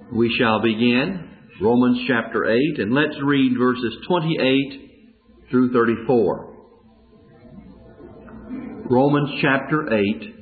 We shall begin Romans chapter 8, and let's read verses 28 through 34. Romans chapter 8,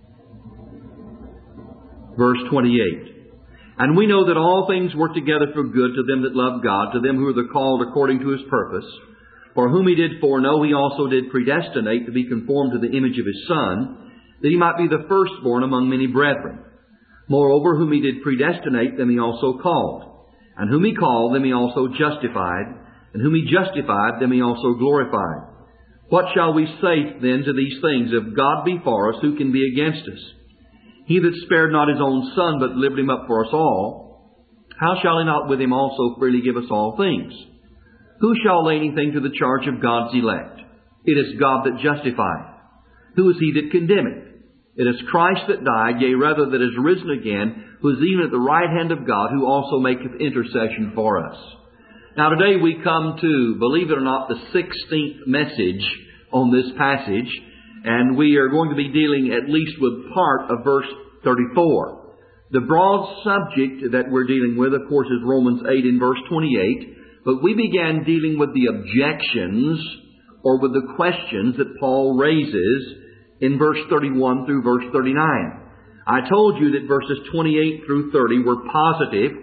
verse 28. And we know that all things work together for good to them that love God, to them who are the called according to His purpose. For whom He did foreknow, He also did predestinate to be conformed to the image of His Son, that He might be the firstborn among many brethren. Moreover, whom He did predestinate, them He also called. And whom He called, them He also justified. And whom He justified, them He also glorified. What shall we say then to these things? If God be for us, who can be against us? He that spared not His own Son, but delivered Him up for us all, how shall He not with Him also freely give us all things? Who shall lay anything to the charge of God's elect? It is God that justifieth. Who is he that condemneth? It is Christ that died, yea, rather that is risen again, who is even at the right hand of God, who also maketh intercession for us. Now today we come to, believe it or not, the 16th message on this passage, and we are going to be dealing at least with part of verse 34. The broad subject that we're dealing with, of course, is Romans 8 and verse 28, but we began dealing with the objections or with the questions that Paul raises in verse 31 through verse 39. I told you that verses 28 through 30 were positive,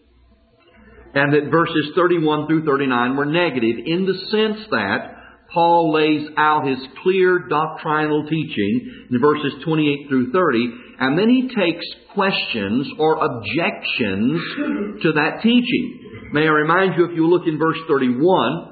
and that verses 31 through 39 were negative, in the sense that Paul lays out his clear doctrinal teaching in verses 28 through 30, and then he takes questions or objections to that teaching. May I remind you, if you look in verse 31,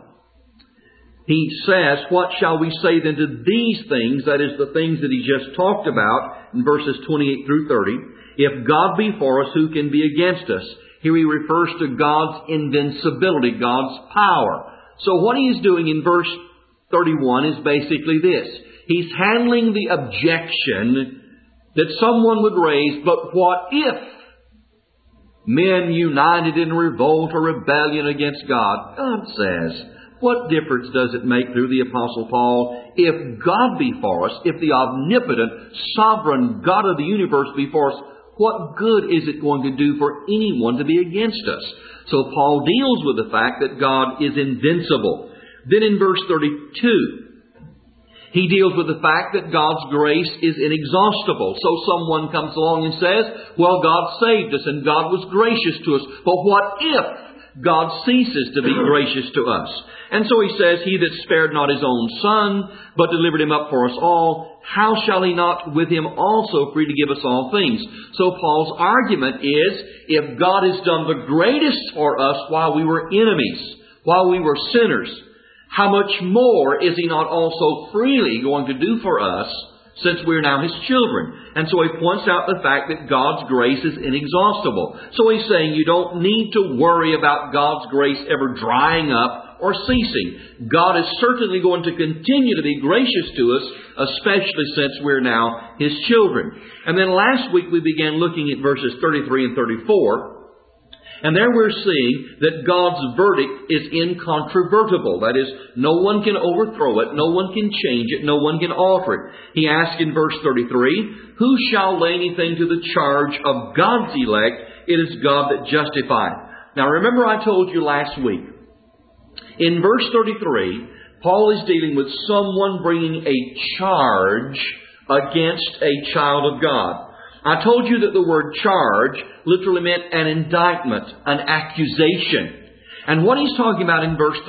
he says, what shall we say then to these things? That is, the things that he just talked about in verses 28 through 30. If God be for us, who can be against us? Here he refers to God's invincibility, God's power. So what he is doing in verse 31 is basically this. He's handling the objection that someone would raise, but what if men united in revolt or rebellion against God? God says, what difference does it make, through the Apostle Paul, if God be for us, if the omnipotent, sovereign God of the universe be for us, what good is it going to do for anyone to be against us? So Paul deals with the fact that God is invincible. Then in verse 32, he deals with the fact that God's grace is inexhaustible. So someone comes along and says, well, God saved us and God was gracious to us. But what if God ceases to be gracious to us? And so he says, he that spared not His own Son, but delivered Him up for us all, how shall He not with Him also free to give us all things? So Paul's argument is, if God has done the greatest for us while we were enemies, while we were sinners, how much more is He not also freely going to do for us, since we're now His children? And so he points out the fact that God's grace is inexhaustible. So he's saying you don't need to worry about God's grace ever drying up or ceasing. God is certainly going to continue to be gracious to us, especially since we're now His children. And then last week we began looking at verses 33 and 34. And there we're seeing that God's verdict is incontrovertible. That is, no one can overthrow it, no one can change it, no one can alter it. He asks in verse 33, who shall lay anything to the charge of God's elect? It is God that justifieth. Now remember, I told you last week, in verse 33, Paul is dealing with someone bringing a charge against a child of God. I told you that the word charge literally meant an indictment, an accusation. And what he's talking about in verse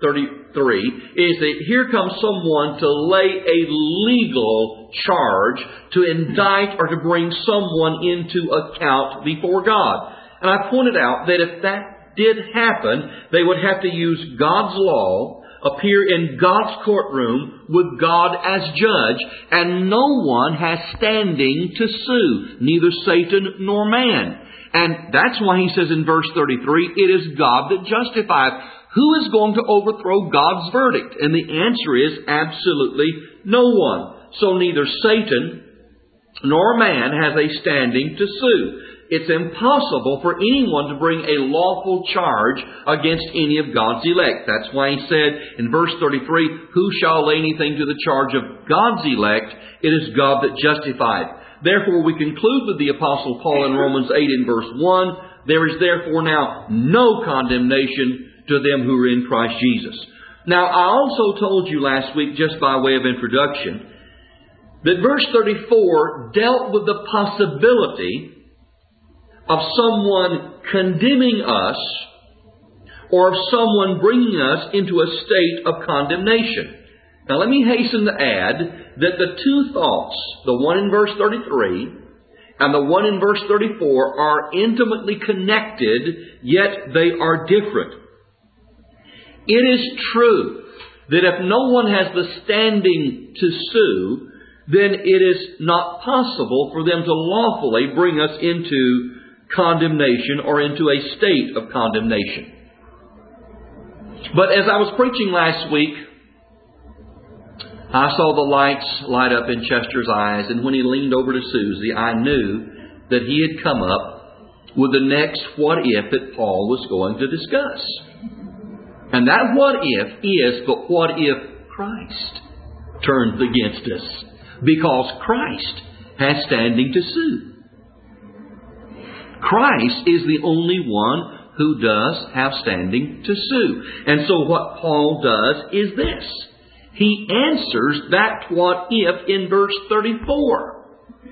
33 is that here comes someone to lay a legal charge, to indict or to bring someone into account before God. And I pointed out that if that did happen, they would have to use God's law, appear in God's courtroom with God as judge, and no one has standing to sue, neither Satan nor man. And that's why he says in verse 33, it is God that justifieth. Who is going to overthrow God's verdict? And the answer is absolutely no one. So neither Satan nor man has a standing to sue. It's impossible for anyone to bring a lawful charge against any of God's elect. That's why he said in verse 33, who shall lay anything to the charge of God's elect? It is God that justifieth. Therefore, we conclude with the Apostle Paul in Romans 8 in verse 1, There is therefore now no condemnation to them who are in Christ Jesus. Now, I also told you last week, just by way of introduction, that verse 34 dealt with the possibility of someone condemning us or of someone bringing us into a state of condemnation. Now, let me hasten to add that the two thoughts, the one in verse 33 and the one in verse 34, are intimately connected, yet they are different. It is true that if no one has the standing to sue, then it is not possible for them to lawfully bring us into condemnation or into a state of condemnation. But as I was preaching last week, I saw the lights light up in Chester's eyes, and when he leaned over to Susie, I knew that he had come up with the next what if that Paul was going to discuss. And that what if is, but what if Christ turns against us? Because Christ has standing to sue. Christ is the only one who does have standing to sue. And so what Paul does is this. He answers that what if in verse 34.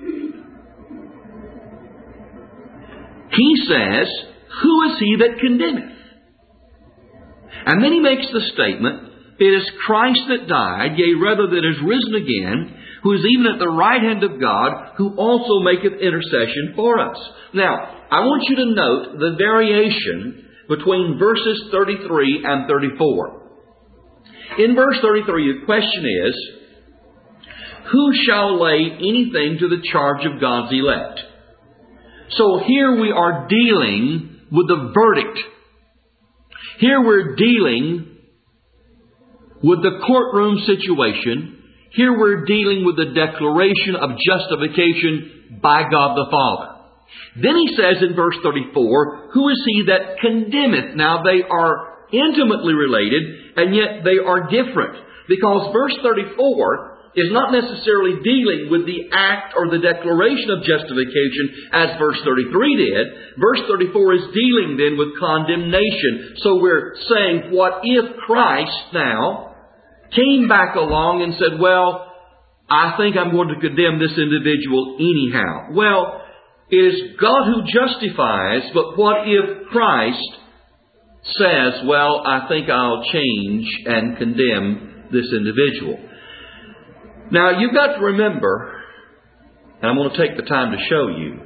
He says, "Who is he that condemneth?" And then he makes the statement, "It is Christ that died, yea, rather that is risen again, who is even at the right hand of God, who also maketh intercession for us." Now, I want you to note the variation between verses 33 and 34. In verse 33, the question is, who shall lay anything to the charge of God's elect? So here we are dealing with the verdict. Here we're dealing with the courtroom situation. Here we're dealing with the declaration of justification by God the Father. Then he says in verse 34, "Who is he that condemneth?" Now they are intimately related, and yet they are different. Because verse 34 is not necessarily dealing with the act or the declaration of justification as verse 33 did. Verse 34 is dealing then with condemnation. So we're saying, what if Christ now came back along and said, "Well, I think I'm going to condemn this individual anyhow"? Well, it is God who justifies, but what if Christ says, "Well, I think I'll change and condemn this individual"? Now, you've got to remember, and I'm going to take the time to show you,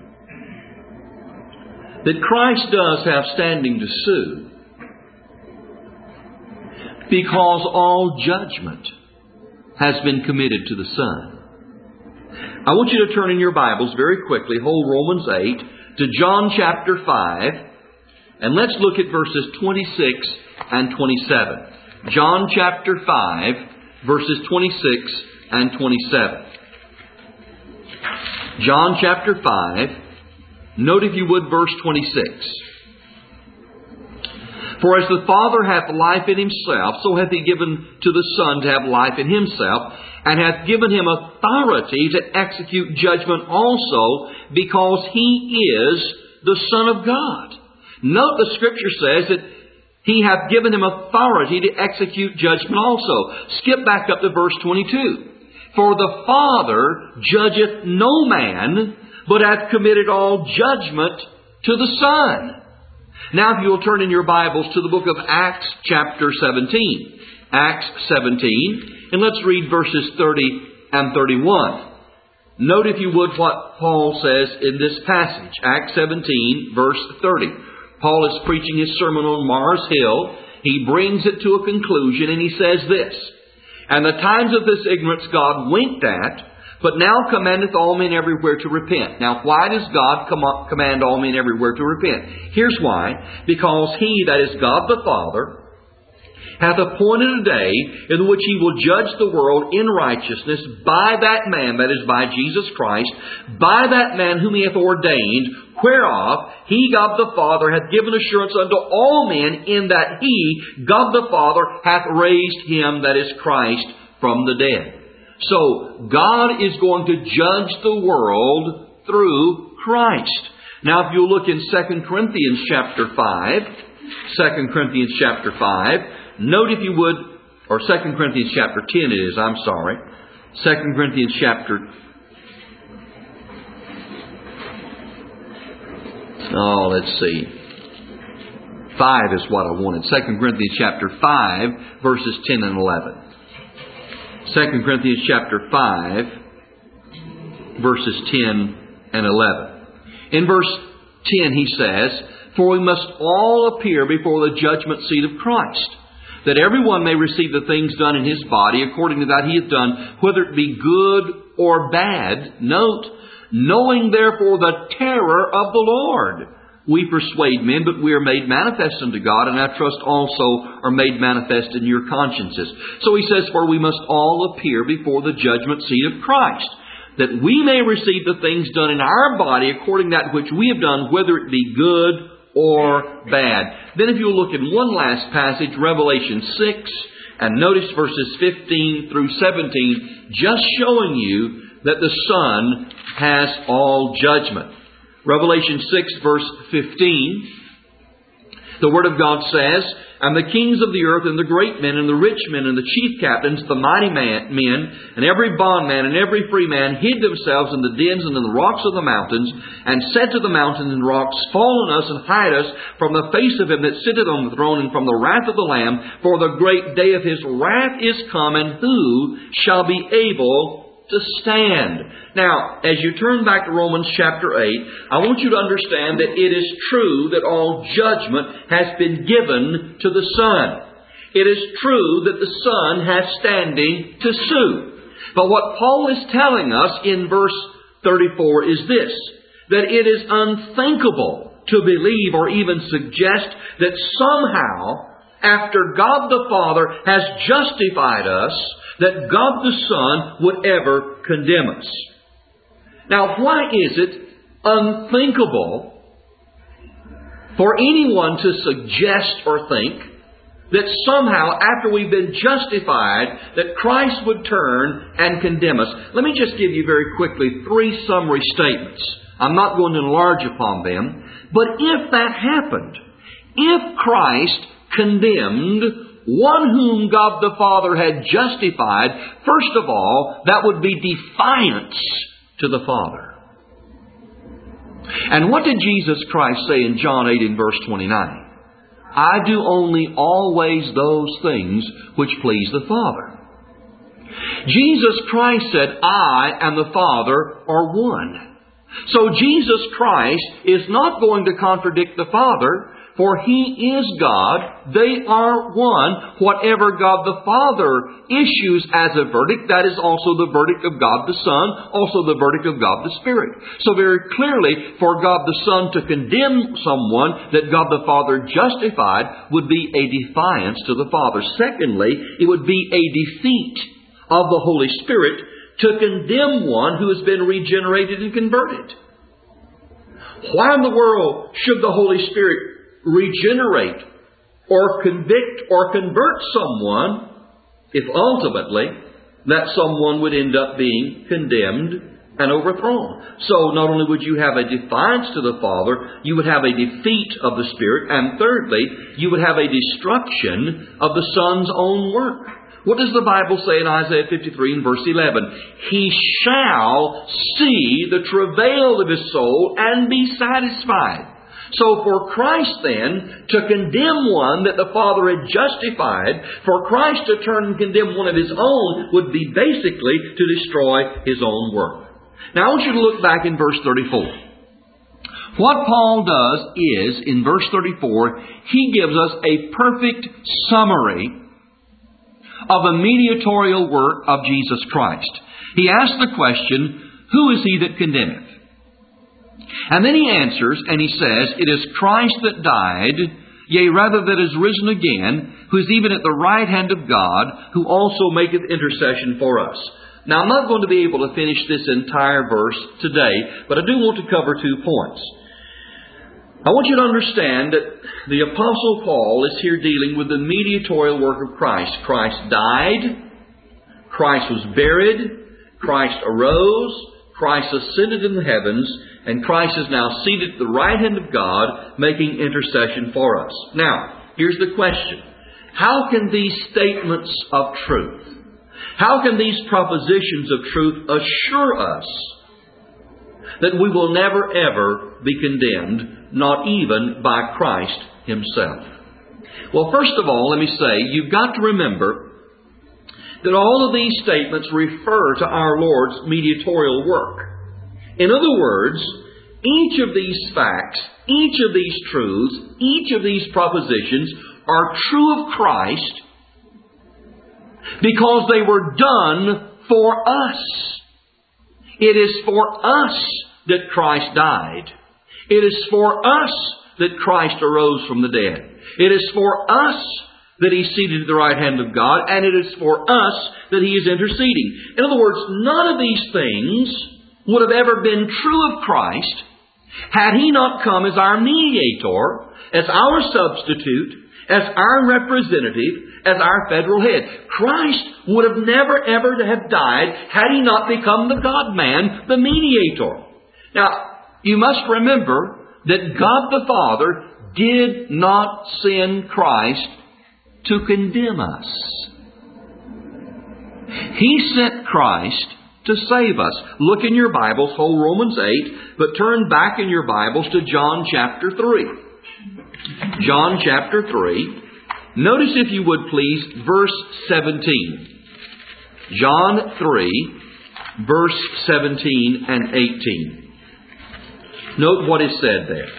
that Christ does have standing to sue because all judgment has been committed to the Son. I want you to turn in your Bibles very quickly, hold Romans 8, to John chapter 5, and let's look at verses 26 and 27. John chapter 5, verses 26 and 27. John chapter 5, note if you would verse 26. "For as the Father hath life in himself, so hath he given to the Son to have life in himself, and hath given him authority to execute judgment also, because he is the Son of God." Note the Scripture says that he hath given him authority to execute judgment also. Skip back up to verse 22. "For the Father judgeth no man, but hath committed all judgment to the Son." Now if you will turn in your Bibles to the book of Acts chapter 17. Acts 17, and let's read verses 30 and 31. Note if you would what Paul says in this passage. Acts 17, verse 30. Paul is preaching his sermon on Mars Hill. He brings it to a conclusion, and he says this: "And the times of this ignorance God winked at, but now commandeth all men everywhere to repent." Now, why does God command all men everywhere to repent? Here's why. "Because he," that is God the Father, "hath appointed a day in which he will judge the world in righteousness by that man," that is by Jesus Christ, "by that man whom he hath ordained, whereof he, God the Father, hath given assurance unto all men, in that he, God the Father, hath raised him," that is Christ, "from the dead." So, God is going to judge the world through Christ. Now if you'll look in 2 Corinthians chapter 5, 2 Corinthians chapter 5, note if you would, or 2 Corinthians chapter 10 it is, I'm sorry. 2 Corinthians chapter... Oh, let's see. 5 is what I wanted. 2 Corinthians chapter 5, verses 10 and 11. 2 Corinthians chapter 5, verses 10 and 11. In verse 10 he says, "For we must all appear before the judgment seat of Christ, that everyone may receive the things done in his body according to that he hath done, whether it be good or bad." Note, "knowing therefore the terror of the Lord. We persuade men, but we are made manifest unto God, and I trust also are made manifest in your consciences." So he says, "For we must all appear before the judgment seat of Christ, that we may receive the things done in our body according to that which we have done, whether it be good or bad." Then if you'll look in one last passage, Revelation 6, and notice verses 15 through 17, just showing you that the Son has all judgment. Revelation 6, verse 15, the Word of God says, "And the kings of the earth, and the great men, and the rich men, and the chief captains, the mighty men, and every bondman, and every free man, hid themselves in the dens and in the rocks of the mountains, and said to the mountains and rocks, Fall on us, and hide us from the face of him that sitteth on the throne, and from the wrath of the Lamb, for the great day of his wrath is come, and who shall be able to stand?" Now, as you turn back to Romans chapter 8, I want you to understand that it is true that all judgment has been given to the Son. It is true that the Son has standing to sue. But what Paul is telling us in verse 34 is this, that it is unthinkable to believe or even suggest that somehow, after God the Father has justified us, that God the Son would ever condemn us. Now, why is it unthinkable for anyone to suggest or think that somehow, after we've been justified, that Christ would turn and condemn us? Let me just give you very quickly 3 summary statements. I'm not going to enlarge upon them. But if that happened, if Christ condemned one whom God the Father had justified, first of all, that would be defiance to the Father. And what did Jesus Christ say in John 8 in verse 29? "I do only always those things which please the Father." Jesus Christ said, "I and the Father are one." So Jesus Christ is not going to contradict the Father, for He is God. They are one. Whatever God the Father issues as a verdict, that is also the verdict of God the Son, also the verdict of God the Spirit. So very clearly, for God the Son to condemn someone that God the Father justified would be a defiance to the Father. Secondly, it would be a defeat of the Holy Spirit to condemn one who has been regenerated and converted. Why in the world should the Holy Spirit regenerate or convict or convert someone if ultimately that someone would end up being condemned and overthrown? So not only would you have a defiance to the Father, you would have a defeat of the Spirit, and thirdly, you would have a destruction of the Son's own work. What does the Bible say in Isaiah 53 and verse 11? "He shall see the travail of his soul and be satisfied." So for Christ then to condemn one that the Father had justified, for Christ to turn and condemn one of His own would be basically to destroy His own work. Now I want you to look back in verse 34. What Paul does is, in verse 34, he gives us a perfect summary of the mediatorial work of Jesus Christ. He asks the question, "Who is He that condemneth?" And then he answers and he says, "It is Christ that died, yea, rather that is risen again, who is even at the right hand of God, who also maketh intercession for us." Now I'm not going to be able to finish this entire verse today, but I do want to cover 2 points. I want you to understand that the Apostle Paul is here dealing with the mediatorial work of Christ. Christ died, Christ was buried, Christ arose, Christ ascended in the heavens, And Christ is now seated at the right hand of God, making intercession for us. Now, here's the question. How can these statements of truth, how can these propositions of truth assure us that we will never ever be condemned, not even by Christ Himself? Well, first of all, let me say, you've got to remember that all of these statements refer to our Lord's mediatorial work. In other words, each of these facts, each of these truths, each of these propositions are true of Christ because they were done for us. It is for us that Christ died. It is for us that Christ arose from the dead. It is for us that He's seated at the right hand of God, and it is for us that He is interceding. In other words, none of these things would have ever been true of Christ had He not come as our mediator, as our substitute, as our representative, as our federal head. Christ would have never ever have died had He not become the God-man, the mediator. Now, you must remember that God the Father did not send Christ to condemn us. He sent Christ to save us. Look in your Bibles, whole Romans 8, but turn back in your Bibles to John chapter 3. John chapter 3. Notice, if you would please, verse 17. John 3, verse 17 and 18. Note what is said there.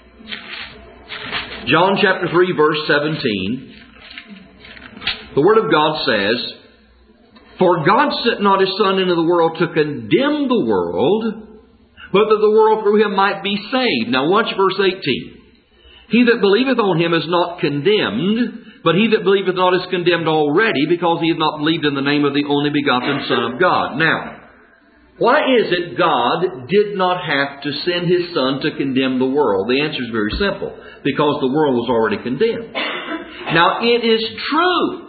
John chapter 3, verse 17. The Word of God says, "For God sent not His Son into the world to condemn the world, but that the world through Him might be saved." Now watch verse 18. "He that believeth on Him is not condemned, but he that believeth not is condemned already, because he hath not believed in the name of the only begotten Son of God." Now, why is it God did not have to send His Son to condemn the world? The answer is very simple. Because the world was already condemned. Now, it is true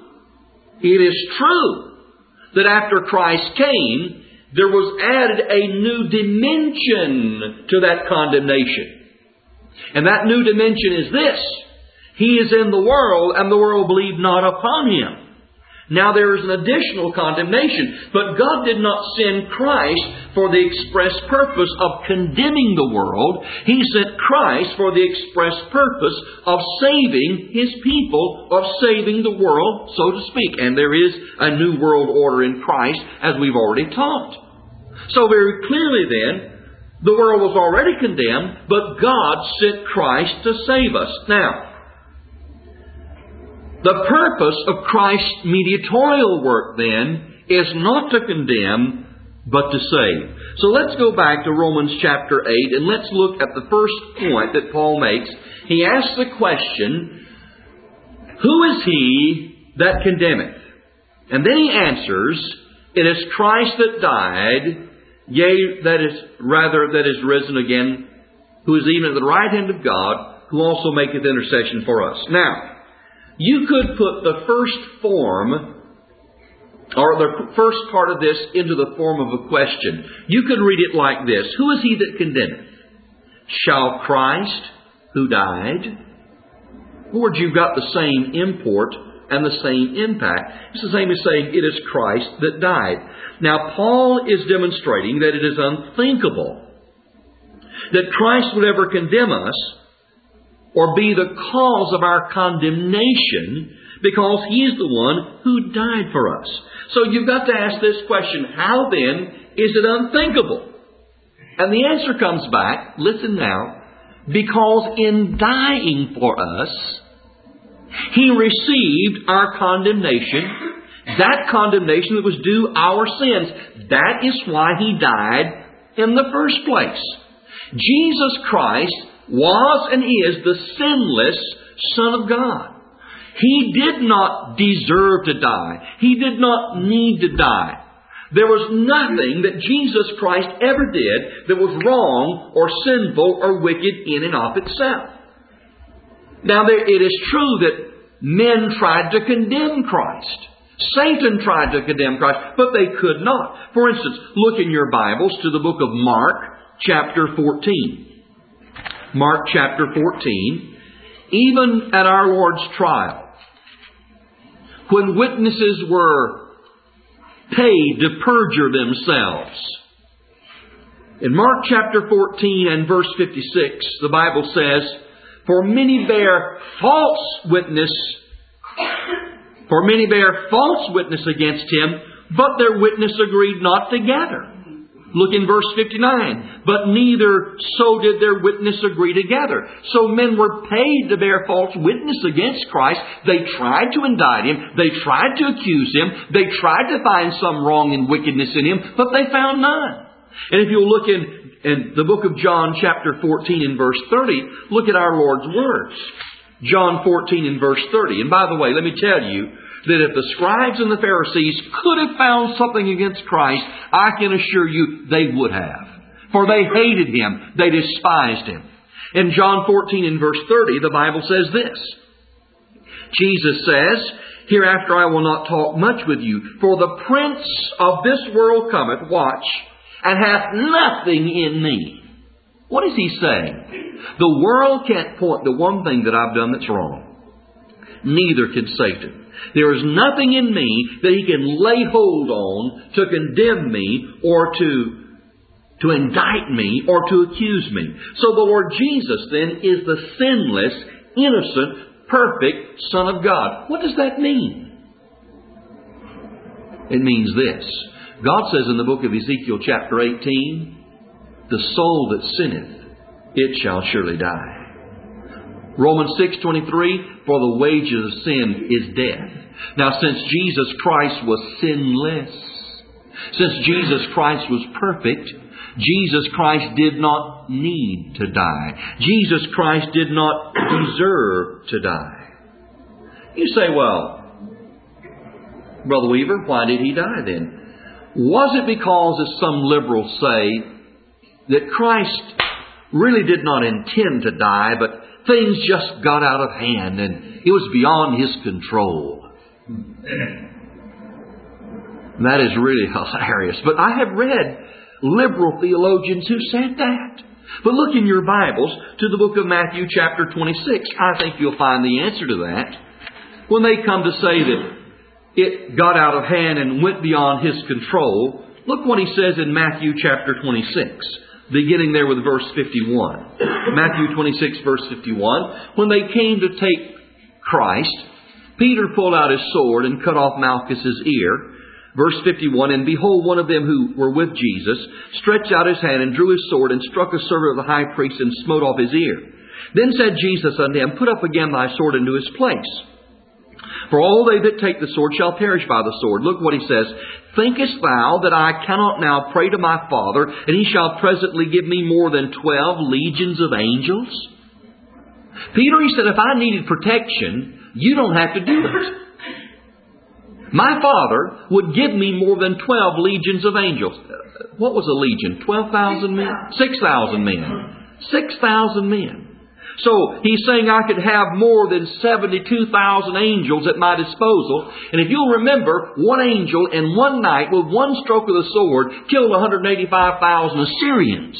that after Christ came, there was added a new dimension to that condemnation. And that new dimension is this: He is in the world, and the world believed not upon Him. Now there is an additional condemnation. But God did not send Christ for the express purpose of condemning the world. He sent Christ for the express purpose of saving His people, of saving the world, so to speak. And there is a new world order in Christ, as we've already taught. So very clearly then, the world was already condemned, but God sent Christ to save us. Now, the purpose of Christ's mediatorial work, then, is not to condemn, but to save. So let's go back to Romans chapter 8, and let's look at the first point that Paul makes. He asks the question, "Who is he that condemneth?" And then he answers, "It is Christ that died, yea, that is risen again, who is even at the right hand of God, who also maketh intercession for us." Now, you could put the first form, or the first part of this, into the form of a question. You could read it like this: "Who is he that condemneth? Shall Christ, who died?" Lord, you've got the same import and the same impact. It's the same as saying, "It is Christ that died." Now, Paul is demonstrating that it is unthinkable that Christ would ever condemn us, or be the cause of our condemnation, because He is the one who died for us. So you've got to ask this question: how then is it unthinkable? And the answer comes back, listen now, because in dying for us, He received our condemnation, that condemnation that was due our sins. That is why He died in the first place. Jesus Christ was and is the sinless Son of God. He did not deserve to die. He did not need to die. There was nothing that Jesus Christ ever did that was wrong or sinful or wicked in and of itself. Now, it is true that men tried to condemn Christ. Satan tried to condemn Christ, but they could not. For instance, look in your Bibles to the book of Mark, chapter 14. Mark chapter 14. Even at our Lord's trial, when witnesses were paid to perjure themselves. In Mark chapter 14 and verse 56, the Bible says, For many bear false witness against him, but their witness agreed not together. Look in verse 59. But neither so did their witness agree together. So men were paid to bear false witness against Christ. They tried to indict Him. They tried to accuse Him. They tried to find some wrong and wickedness in Him, but they found none. And if you'll look in the book of John chapter 14 and verse 30, look at our Lord's words. John 14 and verse 30. And by the way, let me tell you, that if the scribes and the Pharisees could have found something against Christ, I can assure you they would have. For they hated Him. They despised Him. In John 14 and verse 30, the Bible says this. Jesus says, Hereafter I will not talk much with you, for the prince of this world cometh, watch, and hath nothing in me. What is He saying? The world can't point to one thing that I've done that's wrong. Neither can Satan. There is nothing in me that he can lay hold on to condemn me or to indict me or to accuse me. So the Lord Jesus then is the sinless, innocent, perfect Son of God. What does that mean? It means this. God says in the book of Ezekiel chapter 18, The soul that sinneth, it shall surely die. Romans 6:23, For the wages of sin is death. Now, since Jesus Christ was sinless, since Jesus Christ was perfect, Jesus Christ did not need to die. Jesus Christ did not deserve to die. You say, well, Brother Weaver, why did He die then? Was it because, as some liberals say, that Christ really did not intend to die, but things just got out of hand and it was beyond His control? That is really hilarious. But I have read liberal theologians who said that. But look in your Bibles to the book of Matthew chapter 26. I think you'll find the answer to that. When they come to say that it got out of hand and went beyond His control, look what He says in Matthew chapter 26. Beginning there with verse 51. Matthew 26 verse 51. When they came to take Christ, Peter pulled out his sword and cut off Malchus's ear. Verse 51, And behold, one of them who were with Jesus stretched out his hand and drew his sword and struck a servant of the high priest and smote off his ear. Then said Jesus unto him, Put up again thy sword into his place. For all they that take the sword shall perish by the sword. Look what He says. Thinkest thou that I cannot now pray to my Father, and He shall presently give me more than 12 legions of angels? Peter, he said, if I needed protection, you don't have to do it. My Father would give me more than 12 legions of angels. What was a legion? 12,000 men? 6,000 men. 6,000 men. So He's saying I could have more than 72,000 angels at my disposal. And if you'll remember, one angel in one night with one stroke of the sword killed 185,000 Assyrians.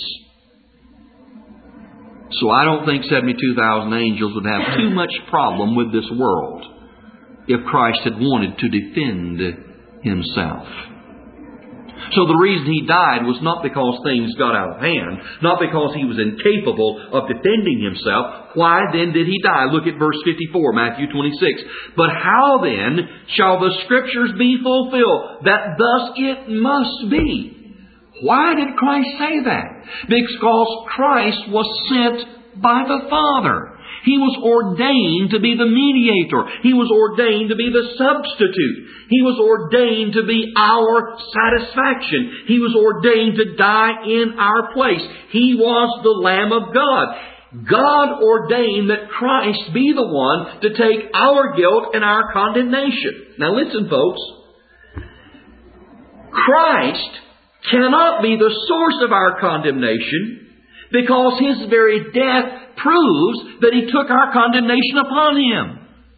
So I don't think 72,000 angels would have too much problem with this world if Christ had wanted to defend Himself. So the reason He died was not because things got out of hand, not because He was incapable of defending Himself. Why then did He die? Look at verse 54, Matthew 26. But how then shall the Scriptures be fulfilled, that thus it must be? Why did Christ say that? Because Christ was sent by the Father. He was ordained to be the mediator. He was ordained to be the substitute. He was ordained to be our satisfaction. He was ordained to die in our place. He was the Lamb of God. God ordained that Christ be the one to take our guilt and our condemnation. Now listen, folks. Christ cannot be the source of our condemnation, because His very death proves that He took our condemnation upon Him.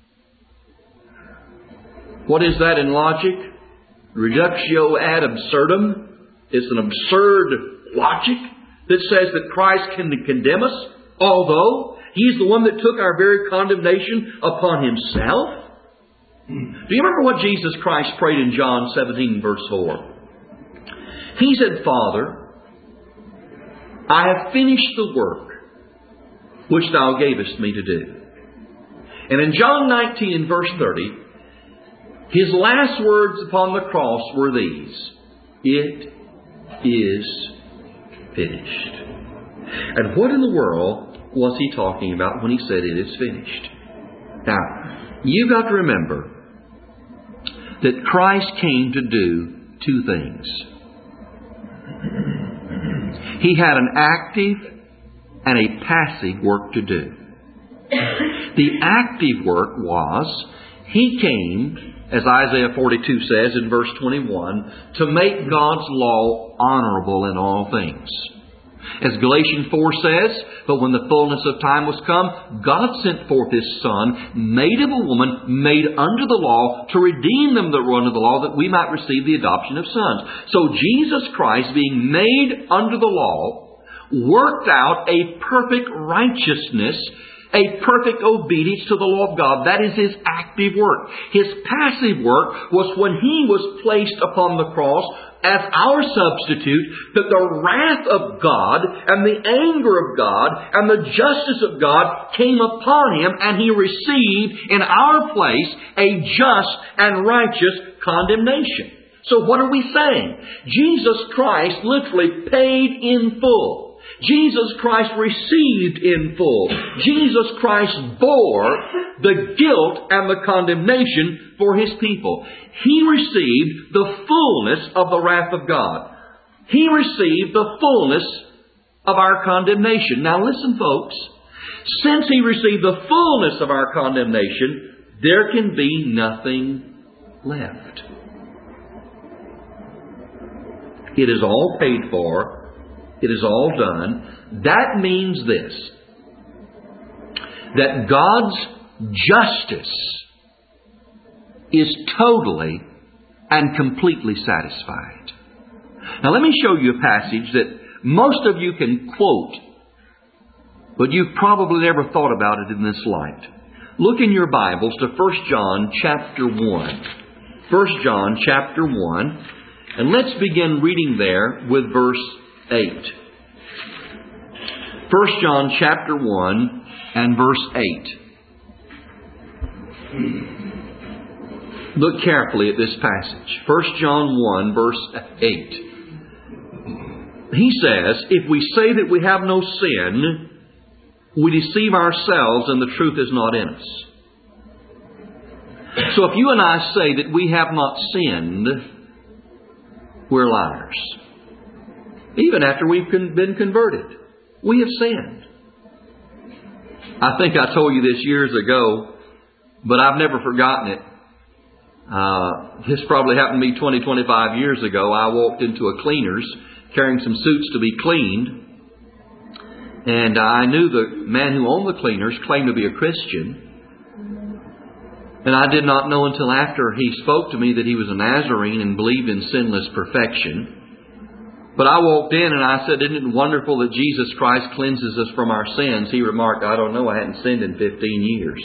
What is that in logic? Reductio ad absurdum. It's an absurd logic that says that Christ can condemn us, although He's the one that took our very condemnation upon Himself? Do you remember what Jesus Christ prayed in John 17 verse 4? He said, Father, I have finished the work which Thou gavest me to do. And in John 19 verse 30, His last words upon the cross were these: it is finished. And what in the world was He talking about when He said it is finished? Now, you've got to remember that Christ came to do two things. He had an active and a passive work to do. The active work was, He came, as Isaiah 42 says in verse 21, to make God's law honorable in all things. As Galatians 4 says, but when the fullness of time was come, God sent forth His Son, made of a woman, made under the law, to redeem them that were under the law, that we might receive the adoption of sons. So Jesus Christ, being made under the law, worked out a perfect righteousness, a perfect obedience to the law of God. That is His active work. His passive work was when He was placed upon the cross as our substitute, that the wrath of God and the anger of God and the justice of God came upon Him, and He received in our place a just and righteous condemnation. So what are we saying? Jesus Christ literally paid in full. Jesus Christ received in full. Jesus Christ bore the guilt and the condemnation for His people. He received the fullness of the wrath of God. He received the fullness of our condemnation. Now listen, folks. Since He received the fullness of our condemnation, there can be nothing left. It is all paid for. It is all done. That means this: that God's justice is totally and completely satisfied. Now let me show you a passage that most of you can quote, but you've probably never thought about it in this light. Look in your Bibles to 1 John chapter 1. 1 John chapter 1. And let's begin reading there with verse 8. 1 John chapter 1 and verse 8. Look carefully at this passage. 1 John 1 verse 8. He says, if we say that we have no sin, we deceive ourselves and the truth is not in us. So if you and I say that we have not sinned, we're liars. Even after we've been converted, we have sinned. I think I told you this years ago, but I've never forgotten it. This probably happened to me 25 years ago. I walked into a cleaner's carrying some suits to be cleaned. And I knew the man who owned the cleaners claimed to be a Christian. And I did not know until after he spoke to me that he was a Nazarene and believed in sinless perfection. But I walked in and I said, isn't it wonderful that Jesus Christ cleanses us from our sins? He remarked, I don't know, I hadn't sinned in 15 years.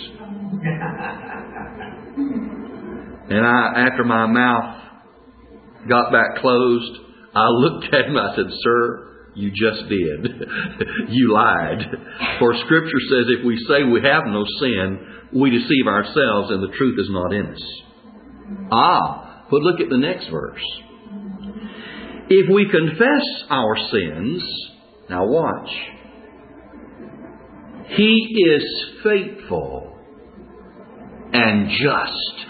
And after my mouth got back closed, I looked at him and I said, sir, you just did. You lied. For Scripture says if we say we have no sin, we deceive ourselves and the truth is not in us. But look at the next verse. If we confess our sins, now watch, He is faithful and just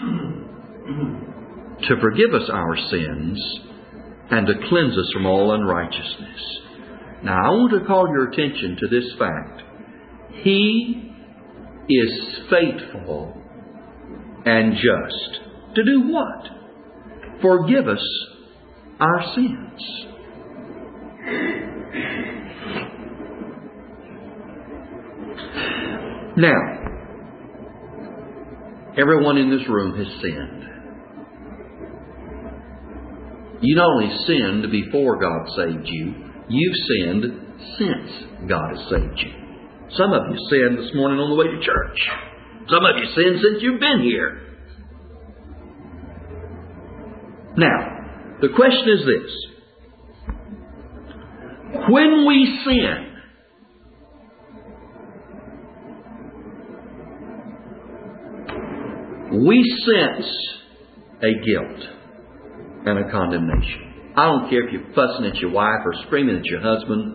to forgive us our sins and to cleanse us from all unrighteousness. Now I want to call your attention to this fact. He is faithful and just to do what? Forgive us our sins. Now, everyone in this room has sinned. You not only sinned before God saved you, You've sinned since God has saved you. Some of you sinned this morning on the way to church. Some of you sinned since you've been here. Now, the question is this. When we sin, we sense a guilt and a condemnation. I don't care if you're fussing at your wife or screaming at your husband,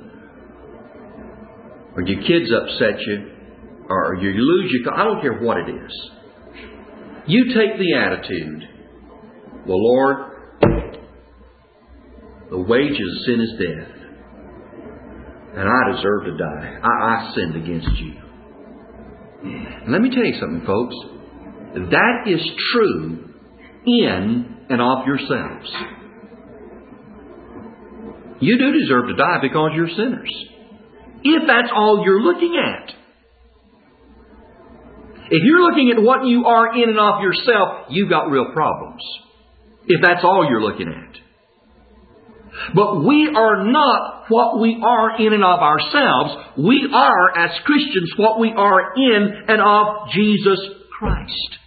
or your kids upset you, or you lose your car. I don't care what it is. You take the attitude, well, Lord, the wages of sin is death, and I deserve to die. I sinned against you. And let me tell you something, folks. That is true in and of yourselves. You do deserve to die because you're sinners. If that's all you're looking at. If you're looking at what you are in and of yourself, you've got real problems. If that's all you're looking at. But we are not what we are in and of ourselves. We are, as Christians, what we are in and of Jesus Christ.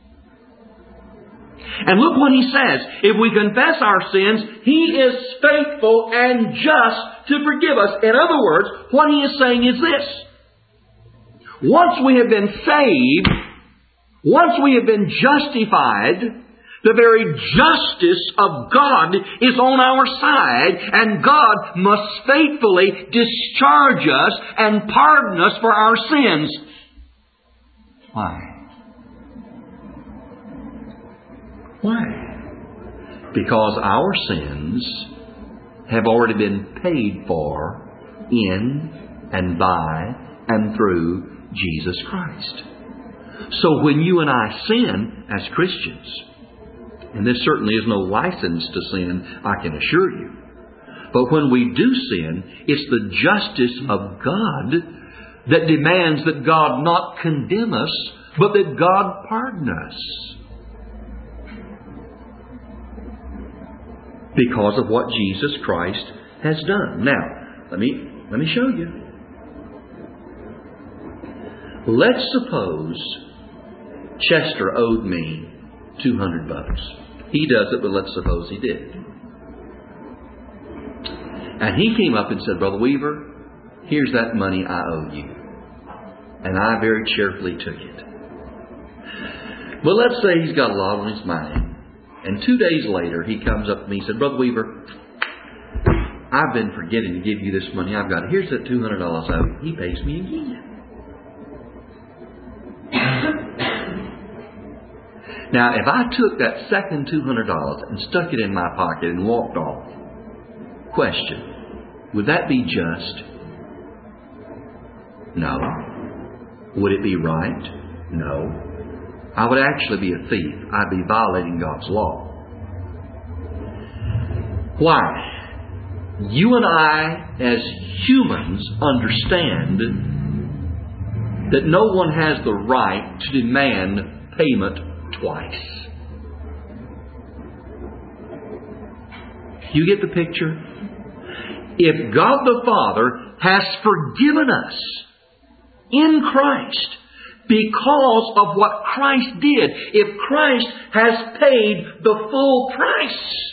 And look what He says. If we confess our sins, He is faithful and just to forgive us. In other words, what He is saying is this. Once we have been saved, once we have been justified, the very justice of God is on our side, and God must faithfully discharge us and pardon us for our sins. Why? Why? Because our sins have already been paid for in and by and through Jesus Christ. So when you and I sin as Christians, and this certainly is no license to sin, I can assure you, but when we do sin, it's the justice of God that demands that God not condemn us, but that God pardon us. Because of what Jesus Christ has done. Now, let me show you. Let's suppose Chester owed me $200. He does it, but let's suppose he did. And he came up and said, Brother Weaver, here's that money I owe you. And I very cheerfully took it. But let's say he's got a lot on his mind. And 2 days later, he comes up to me and said, Brother Weaver, I've been forgetting to give you this money I've got. Here's that $200 I owe you. He pays me again. Now, if I took that second $200 and stuck it in my pocket and walked off, question, would that be just? No. Would it be right? No. I would actually be a thief. I'd be violating God's law. Why? You and I, as humans, understand that no one has the right to demand payment twice. You get the picture? If God the Father has forgiven us in Christ because of what Christ did, if Christ has paid the full price,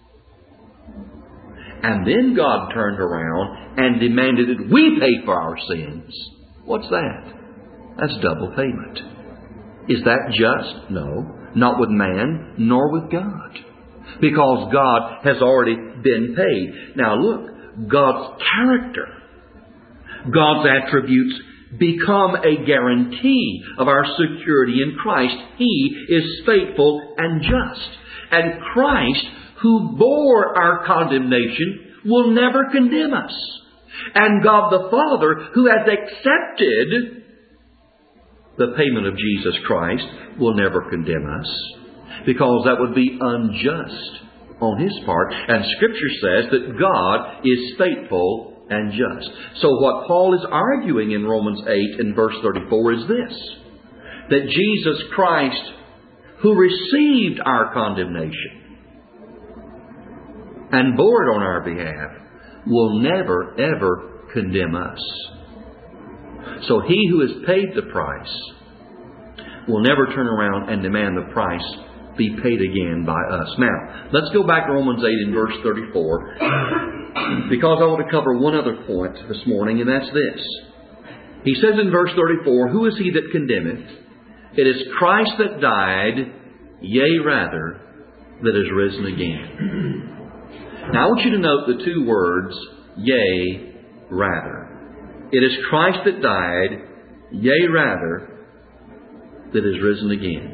and then God turned around and demanded that we pay for our sins, what's that? That's double payment. Is that just? No. Not with man, nor with God. Because God has already been paid. Now look, God's character, God's attributes become a guarantee of our security in Christ. He is faithful and just. And Christ, who bore our condemnation, will never condemn us. And God the Father, who has accepted the payment of Jesus Christ, will never condemn us, because that would be unjust on His part. And Scripture says that God is faithful and just. So what Paul is arguing in Romans 8 and verse 34 is this: that Jesus Christ, who received our condemnation and bore it on our behalf, will never, ever condemn us. So He who has paid the price will never turn around and demand the price be paid again by us. Now, let's go back to Romans 8 in verse 34, because I want to cover one other point this morning, and that's this. He says in verse 34, "Who is he that condemneth? It is Christ that died, yea, rather, that is risen again." Now, I want you to note the two words, yea, rather. It is Christ that died, yea, rather, that is risen again.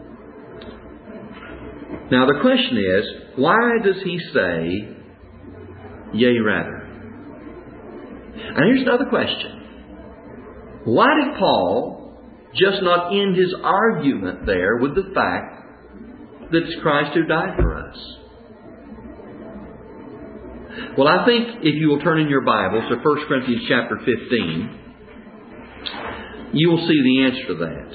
Now, the question is, why does he say, yea, rather? And here's another question. Why did Paul just not end his argument there with the fact that it's Christ who died for us? Well, I think if you will turn in your Bibles to 1 Corinthians chapter 15, you will see the answer to that.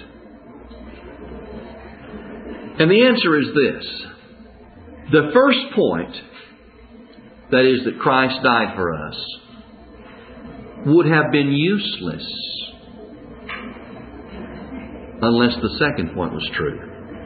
And the answer is this. The first point, that is that Christ died for us, would have been useless unless the second point was true.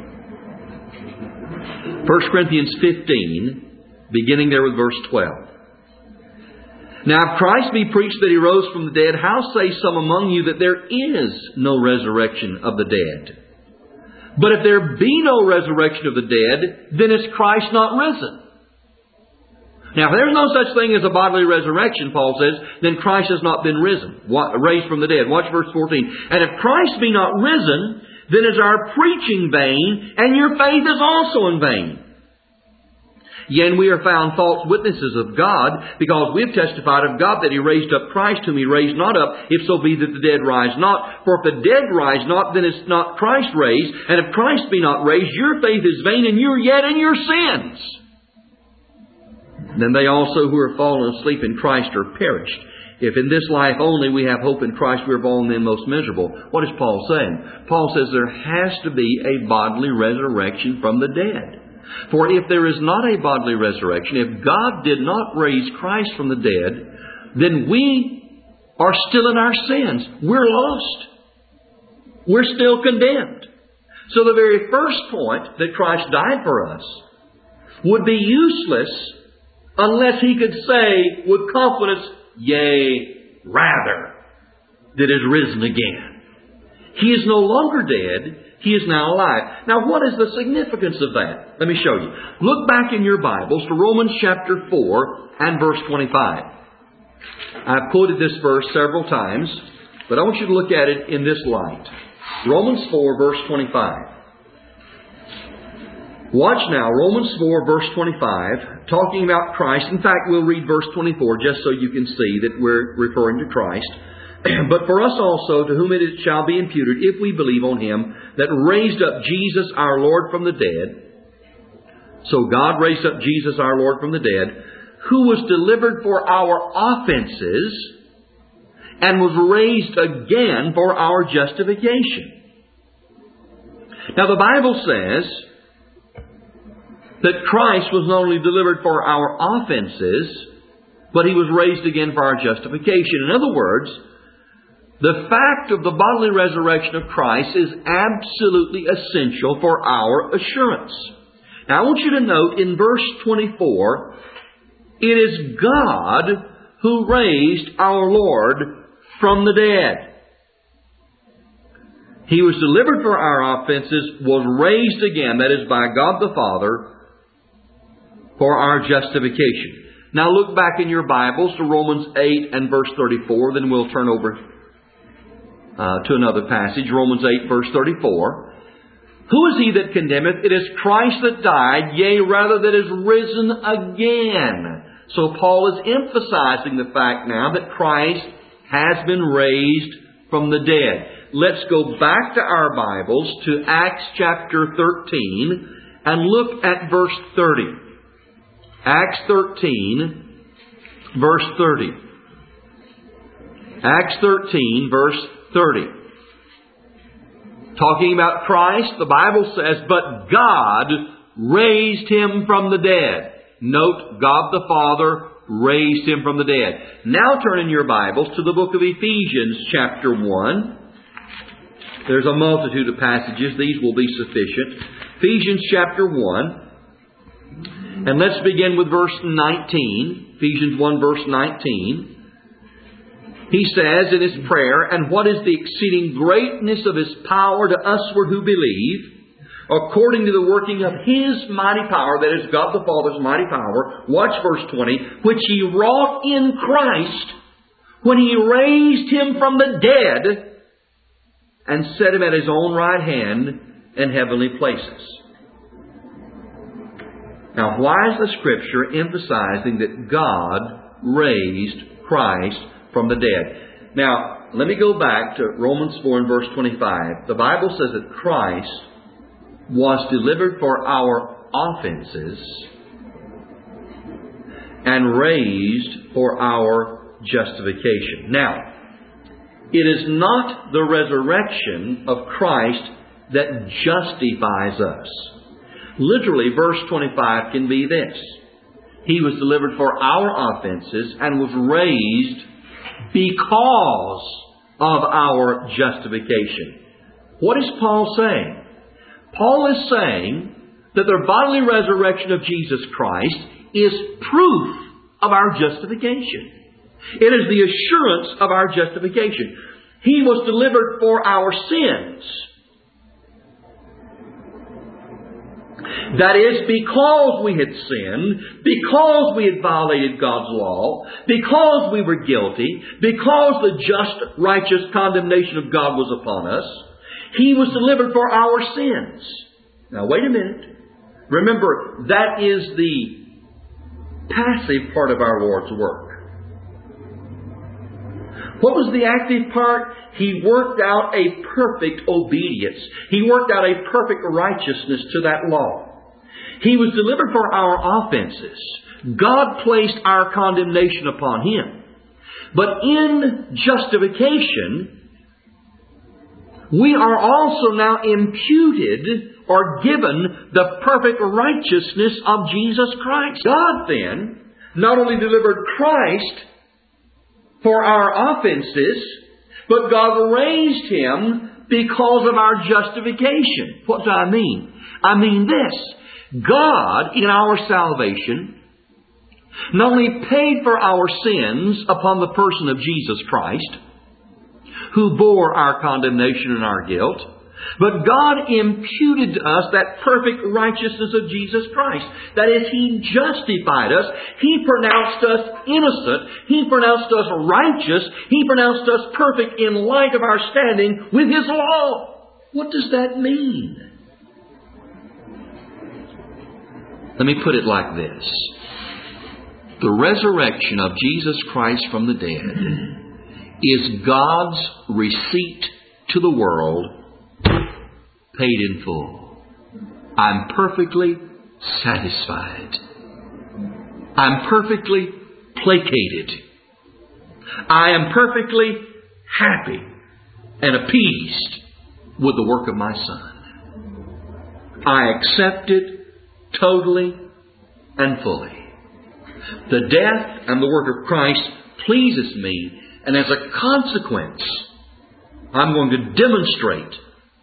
1 Corinthians 15, beginning there with verse 12. "Now if Christ be preached that He rose from the dead, how say some among you that there is no resurrection of the dead? But if there be no resurrection of the dead, then is Christ not risen? Now if there's no such thing as a bodily resurrection," Paul says, "then Christ has not been risen," raised from the dead. Watch verse 14. "And if Christ be not risen, then is our preaching vain, and your faith is also in vain. Yea, and we are found false witnesses of God, because we have testified of God that He raised up Christ, whom He raised not up, if so be that the dead rise not. For if the dead rise not, then is not Christ raised. And if Christ be not raised, your faith is vain, and you are yet in your sins. Then they also who are fallen asleep in Christ are perished. If in this life only we have hope in Christ, we are fallen then most miserable." What is Paul saying? Paul says there has to be a bodily resurrection from the dead. For if there is not a bodily resurrection, if God did not raise Christ from the dead, then we are still in our sins. We're lost. We're still condemned. So the very first point, that Christ died for us, would be useless unless He could say with confidence, "Yea, rather, that is risen again." He is no longer dead. He is now alive. Now, what is the significance of that? Let me show you. Look back in your Bibles to Romans chapter 4 and verse 25. I've quoted this verse several times, but I want you to look at it in this light. Romans 4 verse 25. Watch now, Romans 4 verse 25, talking about Christ. In fact, we'll read verse 24 just so you can see that we're referring to Christ. "But for us also, to whom it shall be imputed, if we believe on Him that raised up Jesus our Lord from the dead." So God raised up Jesus our Lord from the dead, "who was delivered for our offenses, and was raised again for our justification." Now the Bible says that Christ was not only delivered for our offenses, but He was raised again for our justification. In other words, the fact of the bodily resurrection of Christ is absolutely essential for our assurance. Now I want you to note in verse 24, it is God who raised our Lord from the dead. He was delivered for our offenses, was raised again, that is by God the Father, for our justification. Now look back in your Bibles to Romans 8 and verse 34, then we'll turn over to another passage, Romans 8 verse 34. "Who is he that condemneth? It is Christ that died, yea, rather that is risen again." So Paul is emphasizing the fact now that Christ has been raised from the dead. Let's go back to our Bibles to Acts chapter 13 and look at verse 30. Acts 13 verse 30. Acts 13 verse 30. Talking about Christ, the Bible says, "But God raised Him from the dead." Note, God the Father raised Him from the dead. Now turn in your Bibles to the book of Ephesians chapter 1. There's a multitude of passages. These will be sufficient. Ephesians chapter 1. And let's begin with verse 19. Ephesians 1 verse 19. He says in his prayer, "And what is the exceeding greatness of His power to usward who believe, according to the working of His mighty power," that is God the Father's mighty power. Watch verse 20. "Which He wrought in Christ, when He raised Him from the dead, and set Him at His own right hand in heavenly places." Now, why is the Scripture emphasizing that God raised Christ from the dead? Now, let me go back to Romans 4 and verse 25. The Bible says that Christ was delivered for our offenses and raised for our justification. Now, it is not the resurrection of Christ that justifies us. Literally, verse 25 can be this: He was delivered for our offenses and was raised because of our justification. What is Paul saying? Paul is saying that the bodily resurrection of Jesus Christ is proof of our justification. It is the assurance of our justification. He was delivered for our sins. That is, because we had sinned, because we had violated God's law, because we were guilty, because the just, righteous condemnation of God was upon us, He was delivered for our sins. Now, wait a minute. Remember, that is the passive part of our Lord's work. What was the active part? He worked out a perfect obedience. He worked out a perfect righteousness to that law. He was delivered for our offenses. God placed our condemnation upon Him. But in justification, we are also now imputed or given the perfect righteousness of Jesus Christ. God then not only delivered Christ for our offenses, but God raised Him because of our justification. What do I mean? I mean this: God, in our salvation, not only paid for our sins upon the person of Jesus Christ, who bore our condemnation and our guilt, but God imputed to us that perfect righteousness of Jesus Christ. That is, He justified us. He pronounced us innocent. He pronounced us righteous. He pronounced us perfect in light of our standing with His law. What does that mean? Let me put it like this. The resurrection of Jesus Christ from the dead is God's receipt to the world, paid in full. I'm perfectly satisfied. I'm perfectly placated. I am perfectly happy and appeased with the work of my Son. I accept it totally and fully. The death and the work of Christ pleases me, and as a consequence, I'm going to demonstrate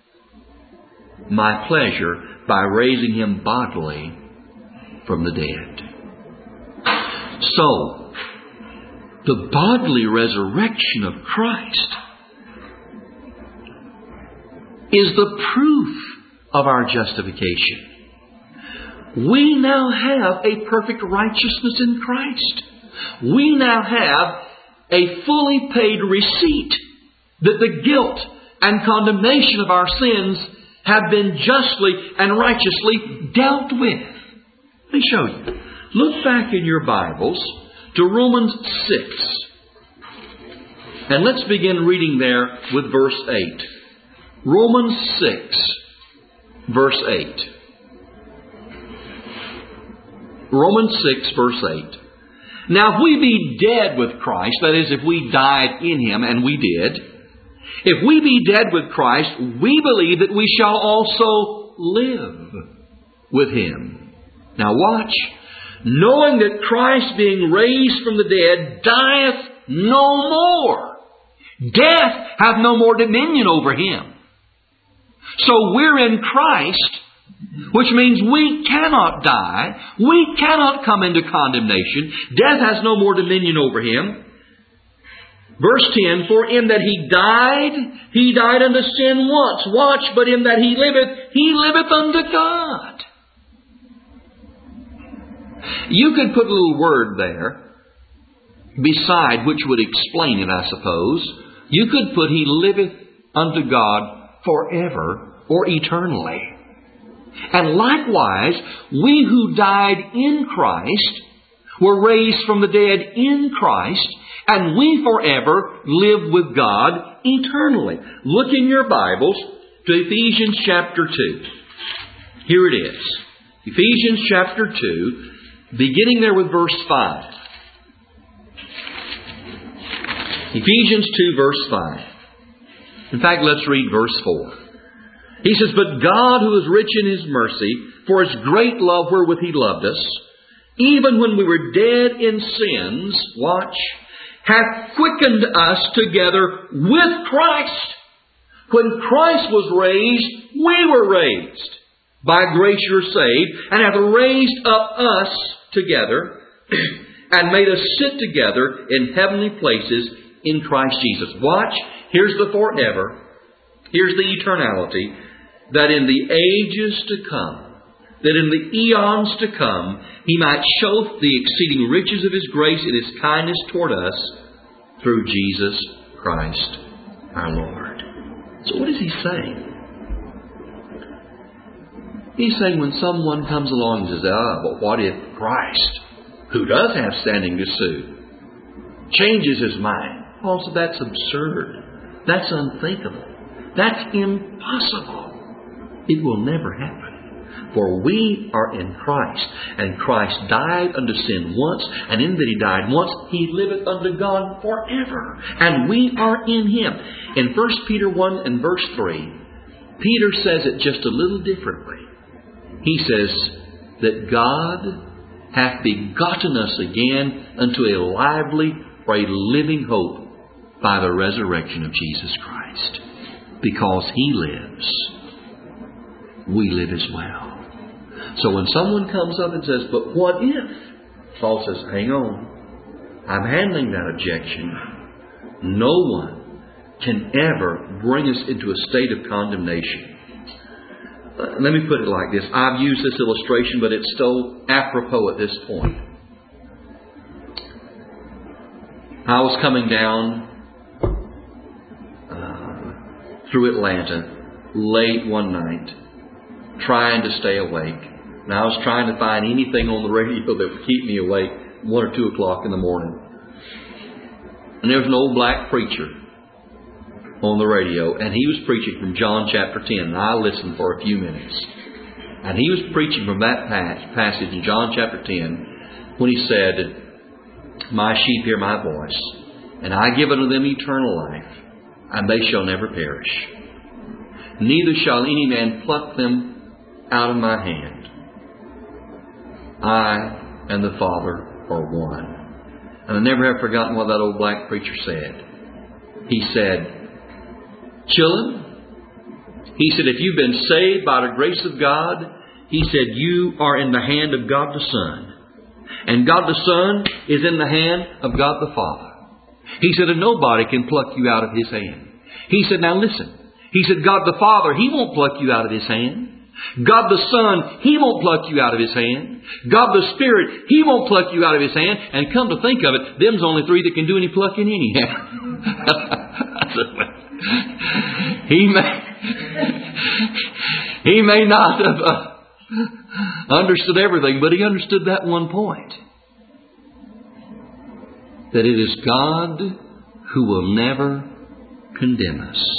my pleasure by raising Him bodily from the dead. So, the bodily resurrection of Christ is the proof of our justification. We now have a perfect righteousness in Christ. We now have a fully paid receipt that the guilt and condemnation of our sins have been justly and righteously dealt with. Let me show you. Look back in your Bibles to Romans 6. And let's begin reading there with verse 8. Romans 6, verse 8. Romans 6, verse 8. Now, if we be dead with Christ, that is, if we died in Him, and we did, if we be dead with Christ, we believe that we shall also live with Him. Now watch. knowing that Christ, being raised from the dead, dieth no more. Death hath no more dominion over him. So we're in Christ, which means we cannot die. We cannot come into condemnation. Death has no more dominion over him. Verse 10, for in that he died unto sin once. Watch, but in that he liveth unto God. You could put a little word there beside which would explain it, I suppose. You could put he liveth unto God forever or eternally. And likewise, we who died in Christ were raised from the dead in Christ, and we forever live with God eternally. Look in your Bibles to Ephesians chapter 2. Here it is. Ephesians chapter 2, beginning there with verse 5. Ephesians 2 verse 5. In fact, let's read verse 4. He says, but God, who is rich in His mercy, for His great love wherewith He loved us, even when we were dead in sins, watch, hath quickened us together with Christ. When Christ was raised, we were raised. By grace you're saved, and hath raised up us together, and made us sit together in heavenly places in Christ Jesus. Watch, here's the forever, here's the eternality, that in the ages to come, that in the eons to come, He might show the exceeding riches of His grace and His kindness toward us through Jesus Christ our Lord. So what is He saying? He's saying when someone comes along and says, but what if Christ, who does have standing to sue, changes his mind? Also, that's absurd. That's unthinkable. That's impossible. It will never happen. For we are in Christ, and Christ died unto sin once, and in that He died once, He liveth unto God forever. And we are in Him. In 1 Peter 1 and verse 3, Peter says it just a little differently. He says that God hath begotten us again unto a lively or a living hope by the resurrection of Jesus Christ. Because He lives, we live as well. So when someone comes up and says, but what if? Paul says, hang on. I'm handling that objection. No one can ever bring us into a state of condemnation. Let me put it like this. I've used this illustration, but it's so apropos at this point. I was coming down through Atlanta late one night, trying to stay awake. And I was trying to find anything on the radio that would keep me awake 1 or 2 o'clock in the morning. And there was an old black preacher on the radio, and he was preaching from John chapter 10. And I listened for a few minutes. And he was preaching from that passage in John chapter 10 when he said, my sheep hear my voice, and I give unto them eternal life, and they shall never perish. Neither shall any man pluck them out of my hand. I and the Father are one. And I never have forgotten what that old black preacher said. He said, children, he said, if you've been saved by the grace of God, he said, you are in the hand of God the Son. And God the Son is in the hand of God the Father. He said, and nobody can pluck you out of His hand. He said, now listen. He said, God the Father, He won't pluck you out of His hand. God the Son, He won't pluck you out of His hand. God the Spirit, He won't pluck you out of His hand. And come to think of it, them's only 3 that can do any plucking anyhow. He may not have understood everything, but he understood that one point. That it is God who will never condemn us.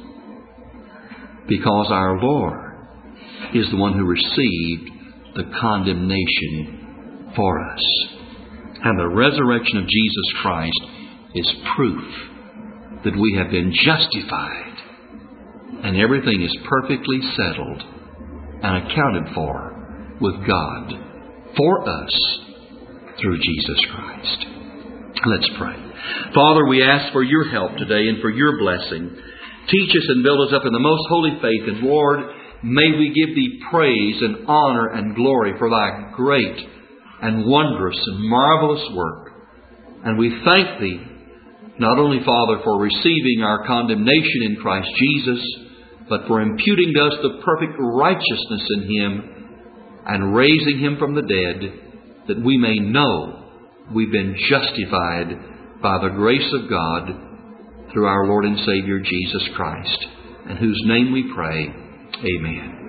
Because our Lord is the one who received the condemnation for us. And the resurrection of Jesus Christ is proof that we have been justified and everything is perfectly settled and accounted for with God for us through Jesus Christ. Let's pray. Father, we ask for your help today and for your blessing. Teach us and build us up in the most holy faith. And Lord, may we give Thee praise and honor and glory for Thy great and wondrous and marvelous work. And we thank Thee, not only, Father, for receiving our condemnation in Christ Jesus, but for imputing to us the perfect righteousness in Him and raising Him from the dead, that we may know we've been justified by the grace of God through our Lord and Savior Jesus Christ, in whose name we pray. Amen.